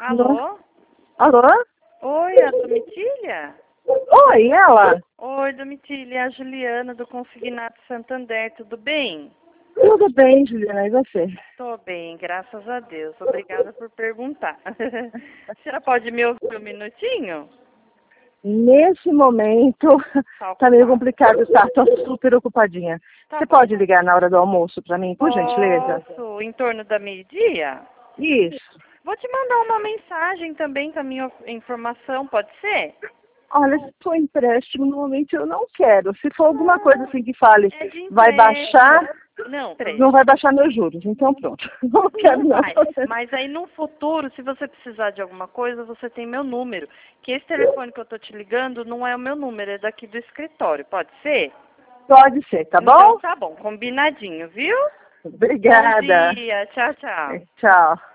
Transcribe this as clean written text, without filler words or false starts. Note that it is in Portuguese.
Alô? Alô? Oi, a Domitília? Oi, ela? Oi, Domitília, é a Juliana do Consignato Santander, tudo bem? Tudo bem, Juliana, e você? Tô bem, graças a Deus. Obrigada por perguntar. A senhora pode me ouvir um minutinho? Nesse momento, tá meio complicado, tá? Tô super ocupadinha. Tá Você bom. pode ligar na hora do almoço pra mim, por gentileza? Posso, em torno da meio-dia? Isso. Vou te mandar uma mensagem também com a minha informação, pode ser? Olha, se for empréstimo, normalmente eu não quero. Se for alguma coisa assim que fale, É de vai baixar, Não, não vai baixar meus juros. Então pronto. Não quero não não. vai. Mas aí no futuro, se você precisar de alguma coisa, você tem meu número. Que esse telefone que eu tô te ligando não é o meu número, é daqui do escritório, pode ser? Pode ser, tá Então bom? tá bom, combinadinho, viu? Obrigada. Bom dia, tchau, tchau. Tchau.